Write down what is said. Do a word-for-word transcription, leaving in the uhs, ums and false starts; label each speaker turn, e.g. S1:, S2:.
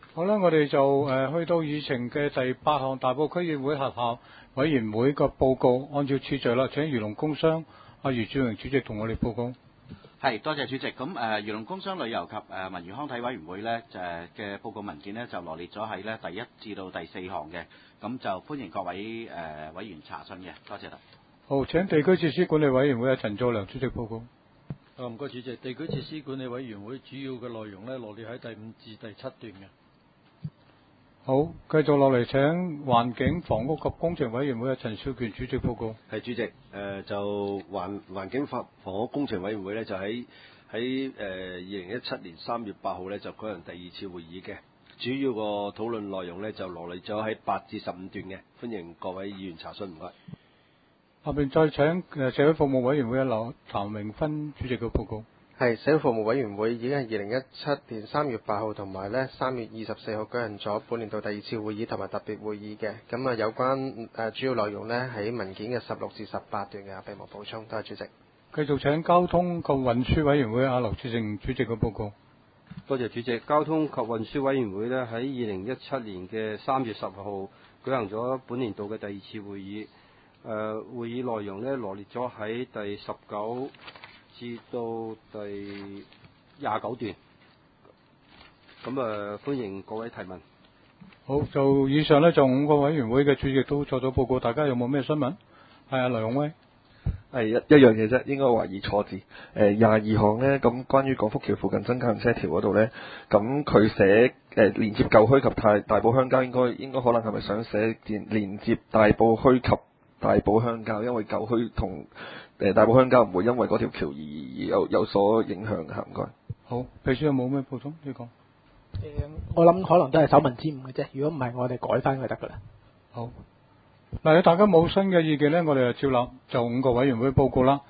S1: 好啦，我哋就誒、呃、去到議程嘅第八項大埔區議會轄下委員會嘅報告，按照次序啦。請漁農工商阿余志榮主席同我哋報告。
S2: 係，多謝主席。咁誒，漁農工商旅遊及誒文娛康體委員會咧，就嘅報告文件咧就羅列咗喺咧第一至到第四項嘅，咁就歡迎各位誒、呃、委員查詢嘅。多謝啦。
S1: 好，請地區設施管理委員會阿陳兆良主席報告。
S3: 啊，唔該主席，地區設施管理委員會主要嘅內容咧羅列喺第五至第七段嘅。
S1: 好，繼續落嚟請環境房屋及工程委員會阿陳少權主席報告。
S4: 係主席，誒、呃、就環環境法房屋工程委員會咧就喺喺誒二零一七年三月八號咧就舉行第二次會議嘅，主要個討論內容咧就羅列咗喺八至十五段嘅，歡迎各位議員查詢，唔該。
S1: 下邊再請誒社會服務委員會阿劉譚榮芬主席嘅報告。
S5: 係社會服務委員會已經係二零一七年三月八號同埋咧三月二十四號舉行咗本年度第二次會議同埋特別會議嘅，咁啊有關誒、呃、主要內容咧喺文件嘅十六至十八段嘅，並無補充。多謝主席。
S1: 繼續請交通及運輸委員會阿劉志成主席嘅報告。
S6: 多謝主席。交通及運輸委員會咧喺二零一七年嘅三月十號舉行咗本年度嘅第二次會議，誒、呃、會議內容咧羅列咗喺第十九至到第廿九段，咁啊、呃、歡迎各位提問。
S1: 好，就以上呢，就五個委員會嘅主席都作咗報告，大家有冇咩詢問？係啊，梁永威。
S7: 係一一樣嘢啫，應該懷疑錯字。誒廿二項呢，咁關於廣福橋附近增加行車條嗰度呢，咁佢寫誒、呃、連接舊墟及大大埔鄉郊，應該應該可能係咪想寫連連接大埔墟及大埔鄉郊？因為舊墟同誒大埔鄉郊唔會因為嗰條橋而而有有所影響嘅，唔該。
S1: 好，秘書有冇咩補充？呢個？誒，
S8: 我諗可能都係手民之誤嘅啫。如果唔係，我哋改翻佢得噶啦。
S1: 好。嗱，大家冇新嘅意見呢，我哋就照立就五個委員會報告啦。